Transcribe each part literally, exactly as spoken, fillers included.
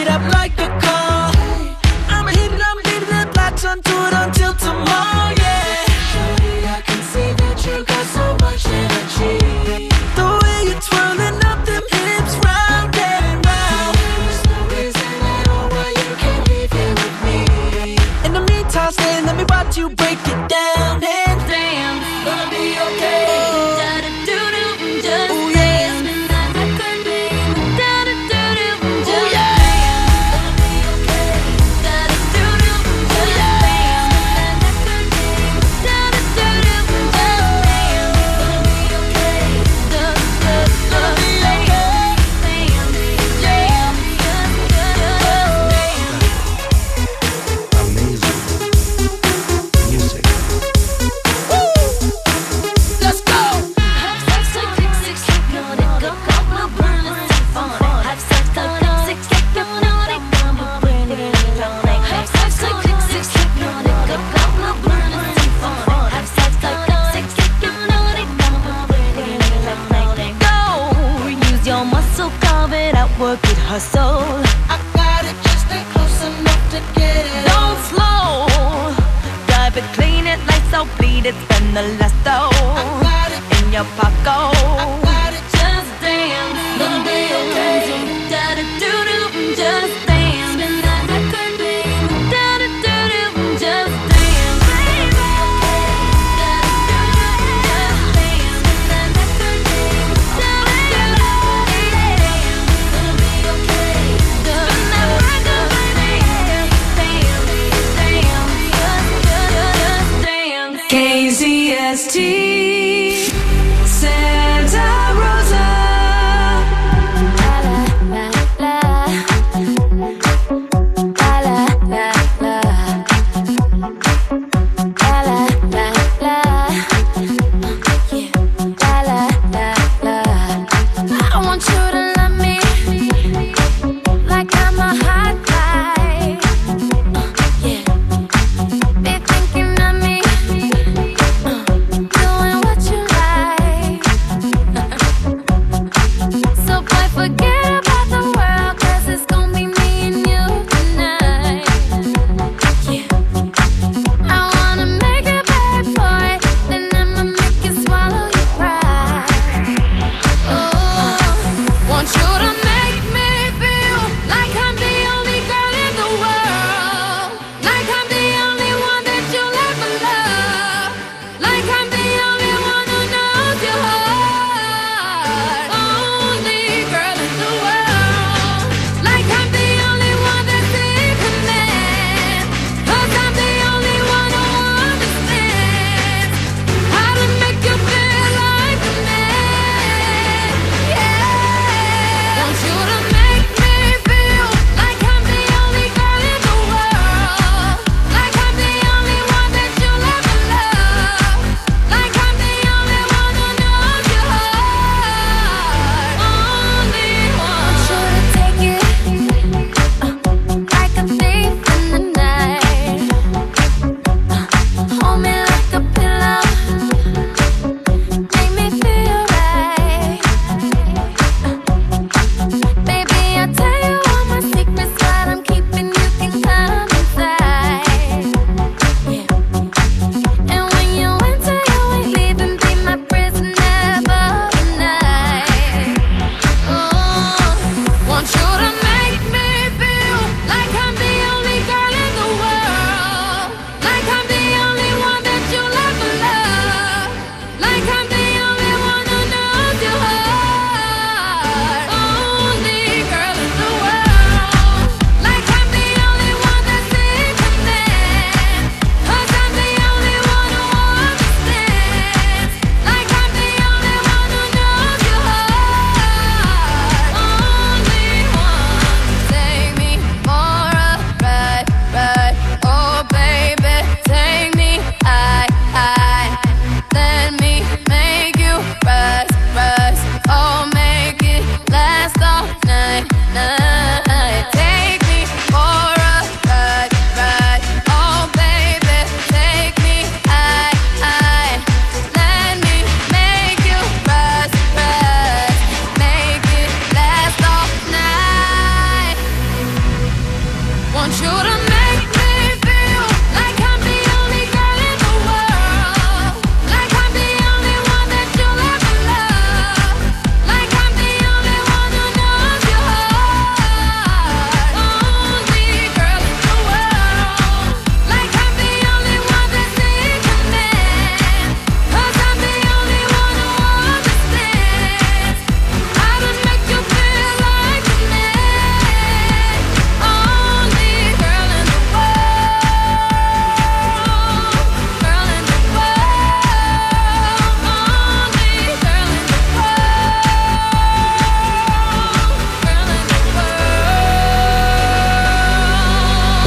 it up like a car. I'ma hit it, I'ma hit it up, latch onto it until tomorrow, yeah. Shorty, I can see that you got so much energy. The way you're twirling up them hips round and round. There's no reason at all why you can't leave here with me. In the meantime, stay, let me watch you break it down. And damn, gonna be okay. Work it, hustle. I got it, just stay close enough to get it. Don't slow, drive it, clean it, lights out, bleed it, spend the last dough. I got it in your pocket. I got it, just dance, gonna be okay. Da da do do, just dance. Spin that record, babe. Da da do do, just dance, baby. Da da do do, just dance. Spin that record, babe. Da da do do. K Z S T Santa Rosa. La la la la la la la la la la la yeah la la la la. I want you to love me like I'm a hot guy. Uh, yeah. Be thinking of me. Doing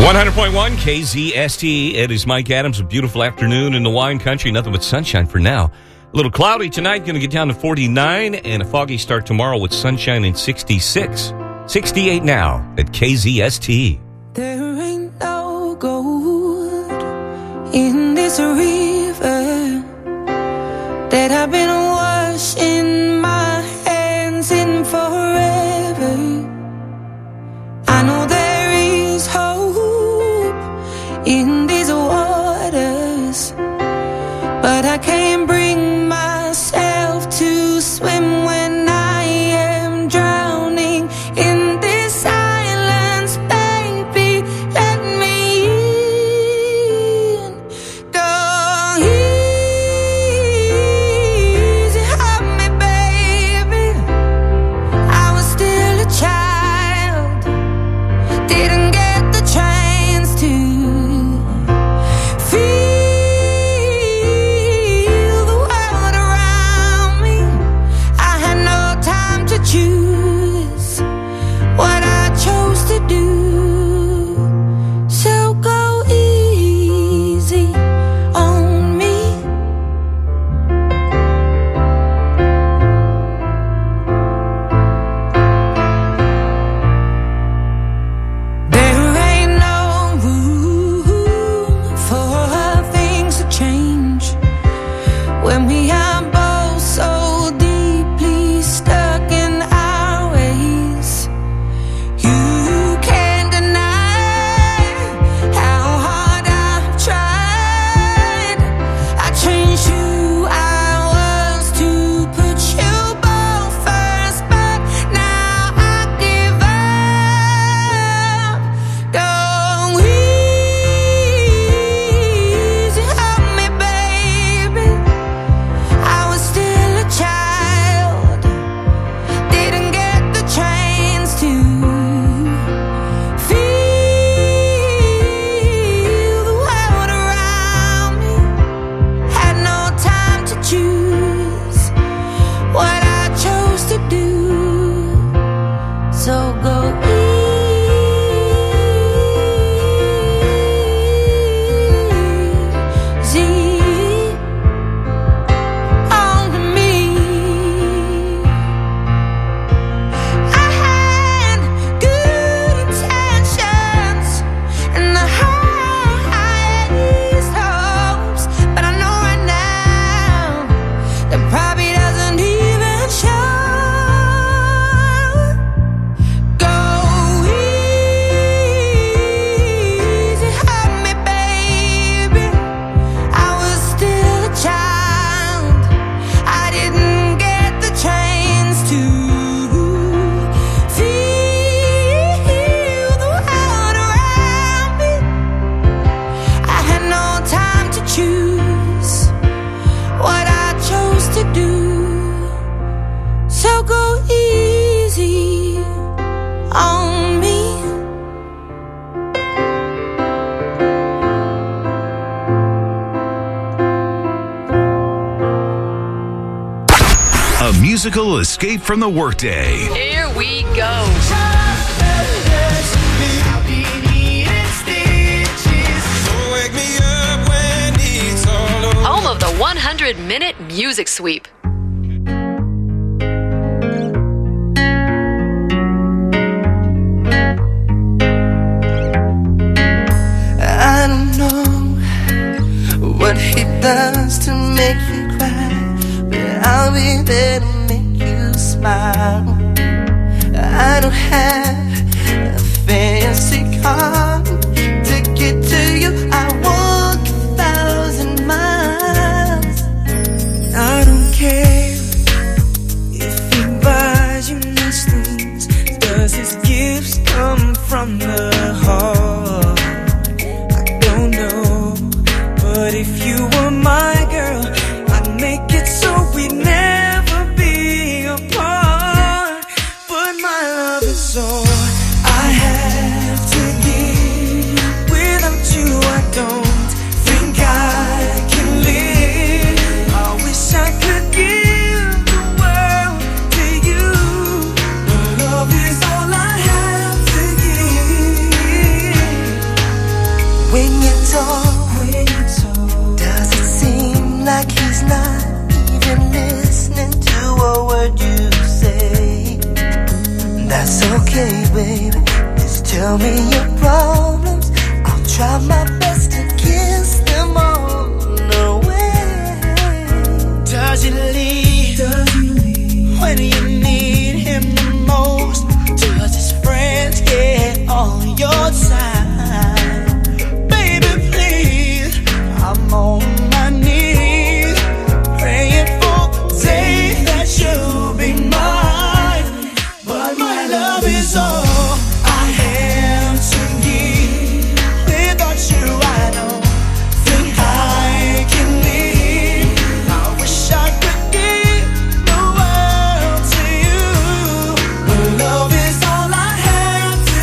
one hundred point one K Z S T. It is Mike Adams. A beautiful afternoon in the wine country. Nothing but sunshine for now. A little cloudy tonight. Going to get down to forty-nine. And a foggy start tomorrow with sunshine in sixty-six. sixty-eight now at K Z S T. There ain't no gold in this river that I've been washing my hands in forever. I know there is hope in these waters, but I can't bring myself to swim when I am drowning in this silence. Baby, let me in. Go easy on me, baby. I was still a child, didn't get the chance to feel the world around me. I had no time to choose what I chose to do. So go easy on me. There ain't no room for things to change when we are both so deeply stuck in our ways. You can't deny how hard I've tried. I changed who I was to put you both first, but now I give up. Go easy on me, baby. I was still a child, didn't get the chance to feel the world around me. Had no time to choose what I chose to do. So go easy on me. I had good intentions and the highest hopes, but I know right now that probably doesn't even show. Go easy on me, baby. I was still a child, I didn't get the chance to feel the world around me. I had no time to choose what I chose to do. So go easy on me. A musical escape from the workday. Here we go. Home of the one hundred minute music sweep. I don't know what he does to make you cry, but I'll be there to make you smile. I don't have a fancy car to get to you. I walk a thousand miles. I don't care if he buys you nice things. Does his gifts come from the heart? I don't know, but if you were my girl, I'd make it so we'd never be apart. But my love is all I have to give. talk, does it seem like he's not even listening to a word you say? That's okay, baby. Just tell me your problems. I'll try my best to kiss them all away. Does he leave? Does he leave when you need him the most? Does his friends get on your side? Baby, please, I'm on my knees, praying for the day that you'll be mine. But my love is all I have to give. Without you, I don't think I can live. I wish I could give the world to you, but love is all I have to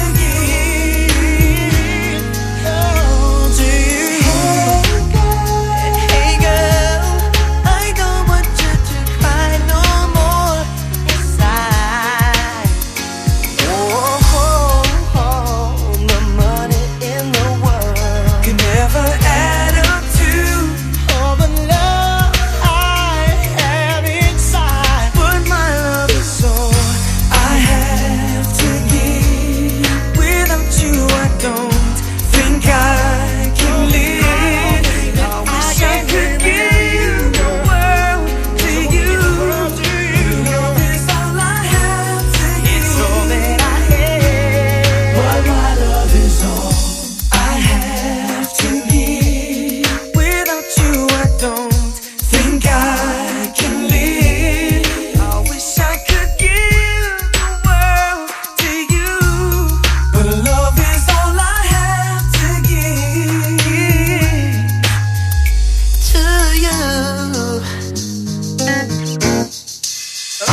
give. Oh, to you. Hey girl, hey girl, I don't want you to cry no more inside. Oh, oh, oh, the money in the world can never add up to all the love I have inside. But my love is all I have to give. Without you, I don't think I can live. I wish I could give the world to you. Love is all I have to give. It's all that I have. But my love is all I have to give. Without you, I don't think I can live. I wish I could give the world to you, but love is all I have to give to you. Oh,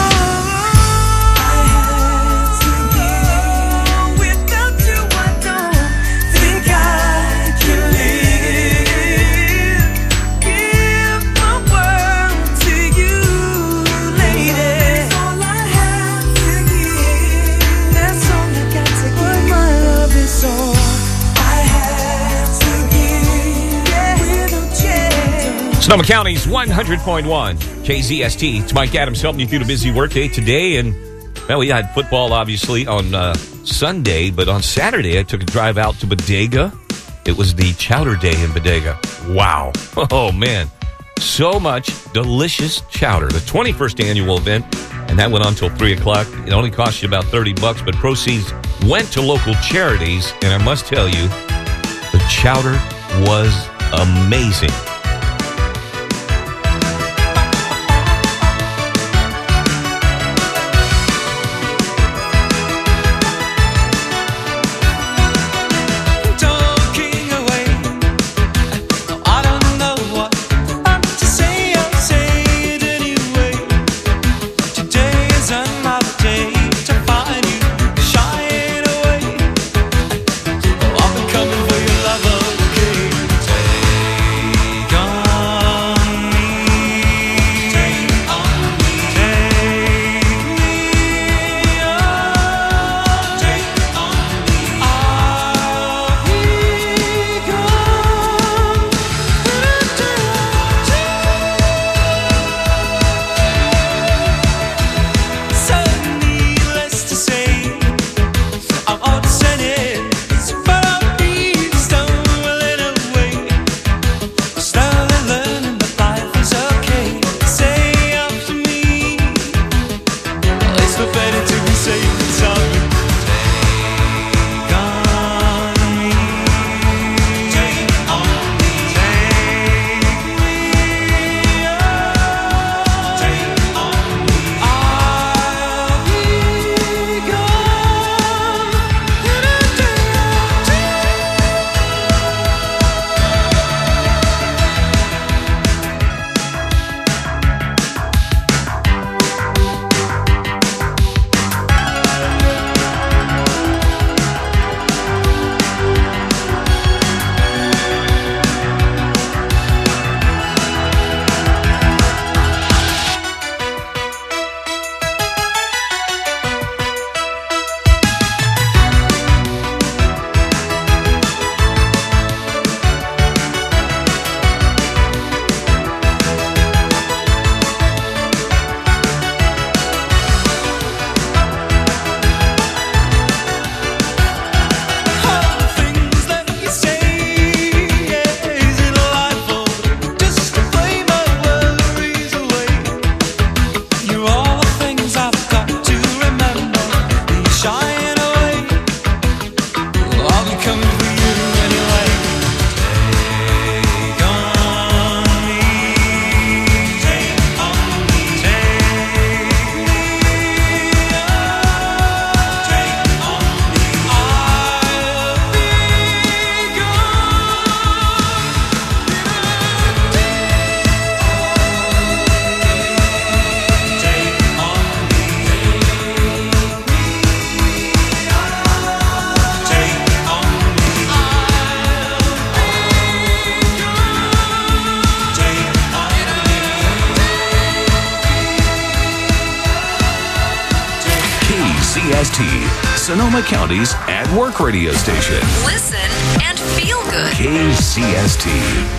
I have to give. Without you, I don't think I can live. Give the world to you, lady. That's all I have to give. That's all I got to give. But my love is all I have to give. Without you, I don't. Sonoma County's one hundred point one K Z S T. It's Mike Adams helping you through the busy workday today. And, well, we had football, obviously, on uh, Sunday. But on Saturday, I took a drive out to Bodega. It was the Chowder Day in Bodega. Wow. Oh, man. So much delicious chowder. The twenty-first annual event. And that went on until three o'clock. It only cost you about thirty bucks, but proceeds went to local charities. And I must tell you, the chowder was amazing. Talking away, I don't know what to say. I'll say it anyway. Today is another day to find you shying away. Oh, I've been coming for your love, okay? Take T, Sonoma County's at-work radio station. Listen and feel good. K C S T.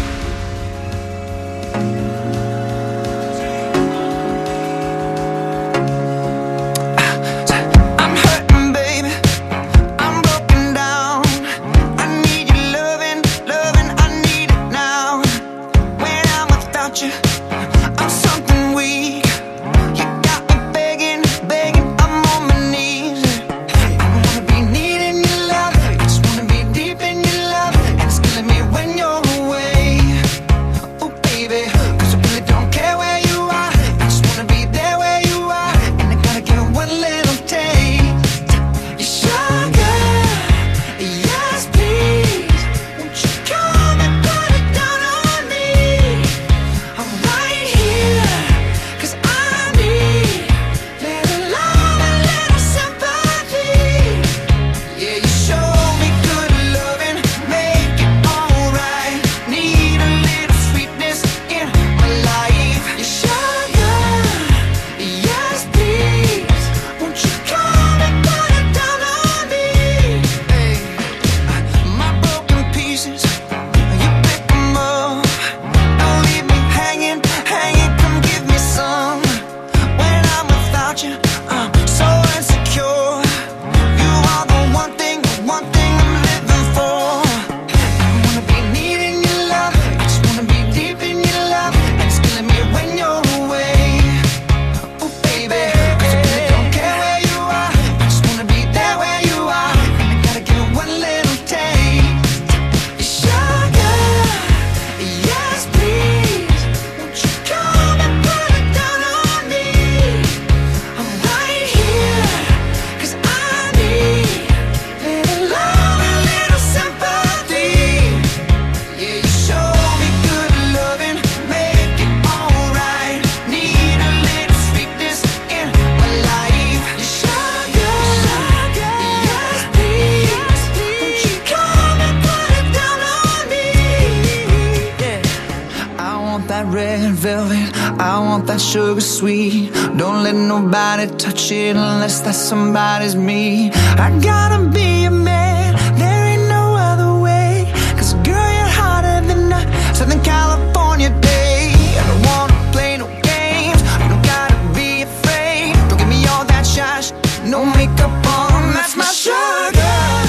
Sugar sweet, don't let nobody touch it unless that somebody's me. I gotta be a man, there ain't no other way. Cause girl, you're hotter than a Southern California day. I don't wanna play no games, you don't gotta be afraid. Don't give me all that shy sh- no makeup on, that's my sugar.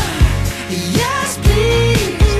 Yes, please.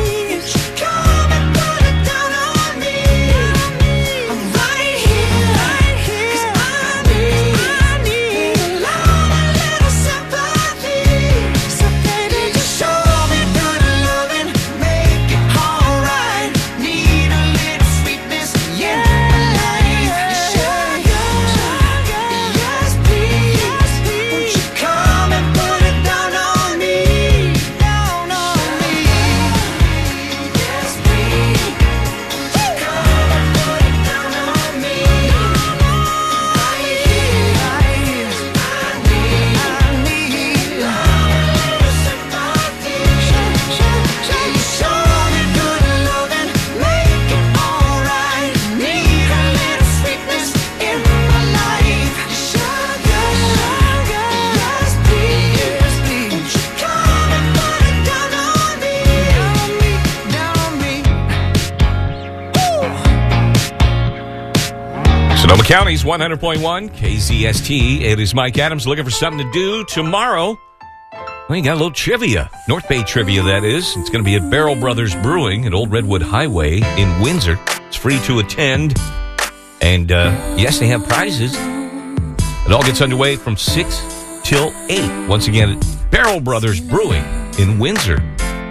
Sonoma County's one hundred point one, K Z S T. It is Mike Adams looking for something to do tomorrow. Well, you got a little trivia. North Bay trivia, that is. It's going to be at Barrel Brothers Brewing at Old Redwood Highway in Windsor. It's free to attend. And, uh, yes, they have prizes. It all gets underway from six till eight. Once again, at Barrel Brothers Brewing in Windsor.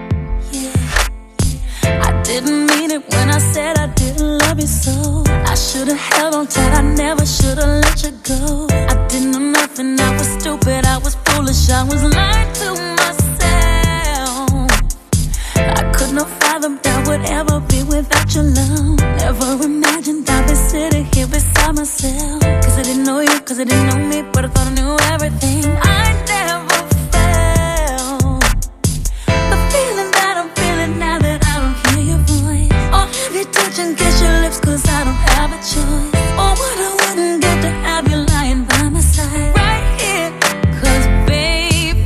I didn't mean it when I said I didn't love you so. I should have held on tight, I never should have let you go. I didn't know nothing, I was stupid, I was foolish, I was lying to myself. I could not fathom that would ever be without your love. Never imagined I'd be sitting here beside myself. Cause I didn't know you, cause I didn't know me, but I thought I knew everything. I never felt the feeling that I'm feeling now that I don't hear your voice. Or have you touch and kiss your lips cause I don't have a choice. Or what I wouldn't get to have you lying by my side right here. Cause baby,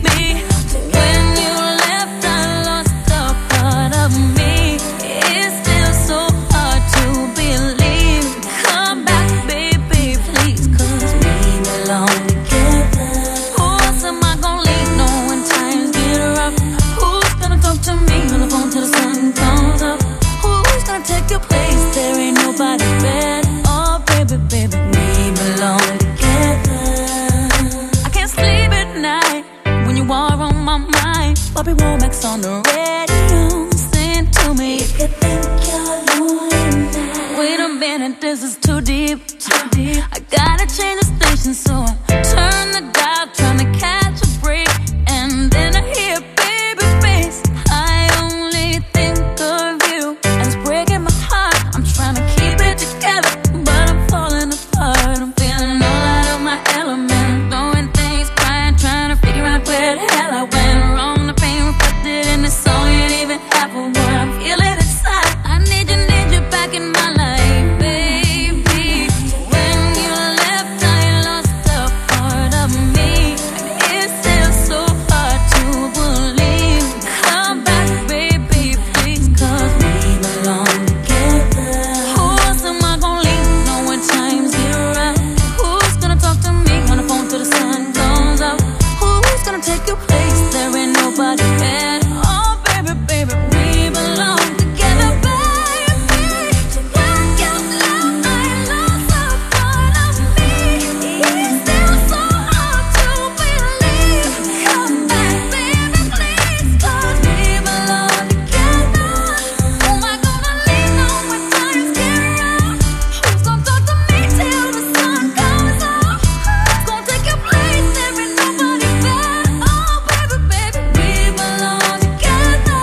Bobby Womack's on the radio. Sing to me. You could think you're lonely now. Wait a minute, this is too deep. Too deep. I gotta change the station, so I turn the dial, trying to catch a break. And then I hear baby face. I only think of you, and it's breaking my heart. I'm trying to keep it together, but I'm falling apart. I'm feeling all out of my element, throwing things, crying, trying to figure out where the hell I went wrong. The pain reflected in the song ain't even half of what I'm feeling inside. I need you, need you back in my life, baby. When you left, I lost a part of me. It's still so hard to believe. Come back, baby, please, 'cause we belong together. Who else am I gonna leave? Know when times get rough. Who's gonna talk to me on the phone till the sun comes up? Who's gonna take your place? There ain't nobody better. Oh, baby, baby, we belong together, baby. When you left, I lost a part of me. It's still so hard to believe. Come back, baby, please, 'cause we belong together. Who am I gonna lean on when times get rough? Who's gonna talk to me till the sun comes up? Who's gonna take your place? There ain't nobody better. Oh, baby, baby, we belong together.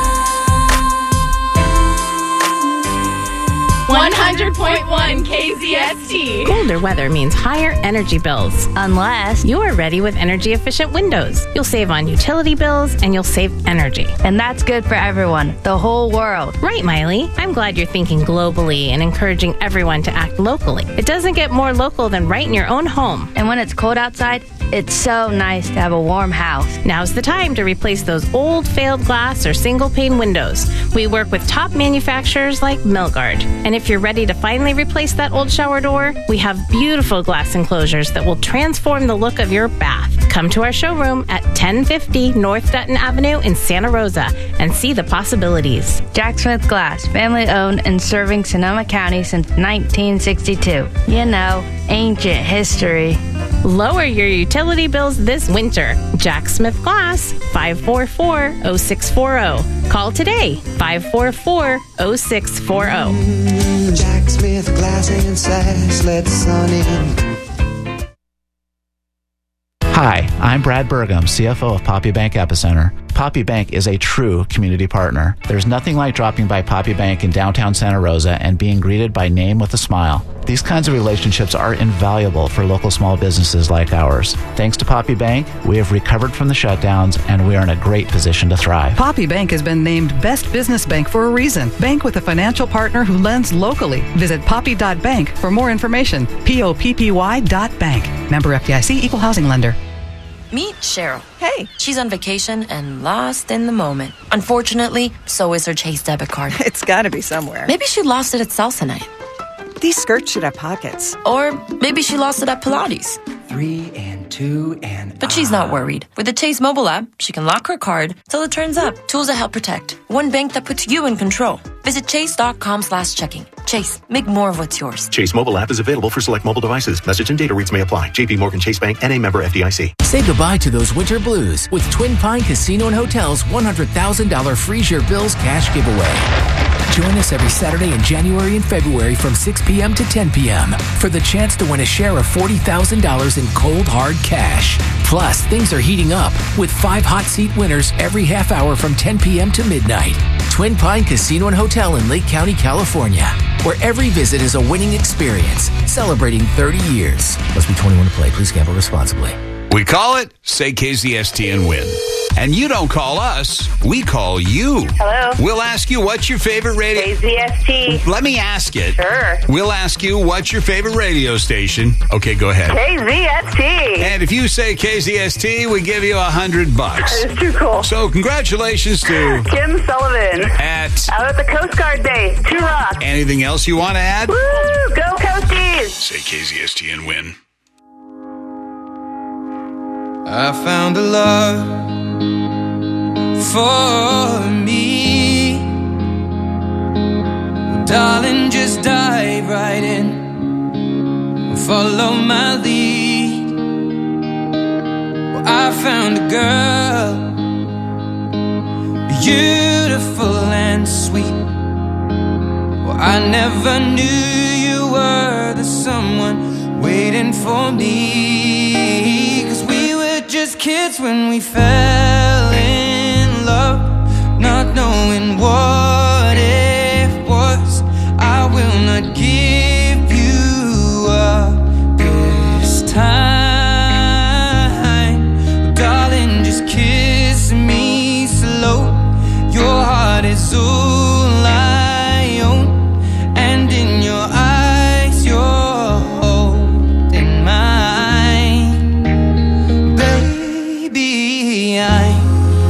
one hundred point one K Z S T. Colder weather means higher energy bills. Unless you're ready with energy efficient windows. You'll save on utility bills and you'll save energy. And that's good for everyone, the whole world. Right, Miley. I'm glad you're thinking globally and encouraging everyone to act locally. It doesn't get more local than right in your own home. And when it's cold outside, it's so nice to have a warm house. Now's the time to replace those old failed glass or single pane windows. We work with top manufacturers like Milgard. And if you're ready to finally replace that old shower door, we have beautiful glass enclosures that will transform the look of your bath. Come to our showroom at ten fifty North Dutton Avenue in Santa Rosa and see the possibilities. Jack Smith Glass, family owned and serving Sonoma County since nineteen sixty-two. You know, ancient history. Lower your utility bills this winter. Jack Smith Glass, five four four, oh six four oh. Call today, five four four, oh six four oh. Jack Smith Glass and Sass, let the sun in. Hi, I'm Brad Burgum, C F O of Poppy Bank Epicenter. Poppy Bank is a true community partner. There's nothing like dropping by Poppy Bank in downtown Santa Rosa and being greeted by name with a smile. These kinds of relationships are invaluable for local small businesses like ours. Thanks to Poppy Bank, we have recovered from the shutdowns and we are in a great position to thrive. Poppy Bank has been named Best Business Bank for a reason. Bank with a financial partner who lends locally. Visit poppy dot bank for more information. P O P P Y dot bank. Member F D I C, Equal Housing Lender. Meet Cheryl. Hey. She's on vacation and lost in the moment. Unfortunately, so is her Chase debit card. It's gotta be somewhere. Maybe she lost it at salsa night. These skirts should have pockets. Or maybe she lost it at Pilates. Three and two and But she's not worried. With the Chase mobile app, she can lock her card till it turns up. Tools that help protect. One bank that puts you in control. Visit chase.com slash checking. Chase, make more of what's yours. Chase mobile app is available for select mobile devices. Message and data rates may apply. J P Morgan Chase Bank, N A member F D I C. Say goodbye to those winter blues with Twin Pine Casino and Hotel's one hundred thousand dollars Freeze Your Bills cash giveaway. Join us every Saturday in January and February from six p.m. to ten p.m. for the chance to win a share of forty thousand dollars in cold, hard cash. Plus, things are heating up with five hot seat winners every half hour from ten p.m. to midnight. Twin Pine Casino and Hotel in Lake County, California, where every visit is a winning experience, celebrating thirty years. Must be twenty-one to play. Please gamble responsibly. We call it Say K Z S T and Win. And you don't call us, we call you. Hello. We'll ask you what's your favorite radio... K Z S T. Let me ask it. Sure. We'll ask you what's your favorite radio station. Okay, go ahead. K Z S T. And if you say K Z S T, we give you a hundred bucks. That is too cool. So congratulations to... Kim Sullivan. At... Out at the Coast Guard Day. Two Rocks. Anything else you want to add? Woo! Go Coasties. Say K Z S T and Win. I found a love for me. Well, darling, just dive right in. Follow my lead. Well, I found a girl beautiful and sweet. Well, I never knew you were the someone waiting for me. Cause we were just kids when we fell in love, not knowing what it was. I will not give you up this time. Well, darling, just kiss me slow. Your heart is all I own, and in your eyes you're holding mine. Baby, I'm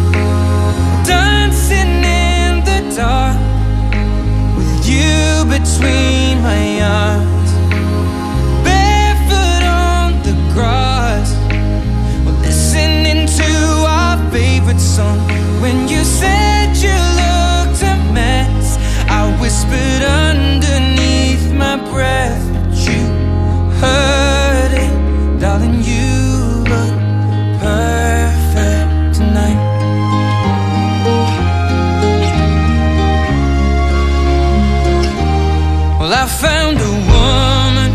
dancing in the dark with you between my arms, barefoot on the grass. We're listening to our favorite song. When you said you looked a mess, I whispered underneath my breath, but you heard it. Darling, you look perfect tonight. Well, I found a woman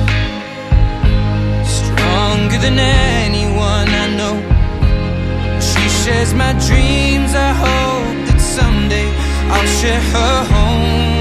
stronger than anyone I know. She shares my dreams. I hope that someday I'll share her home.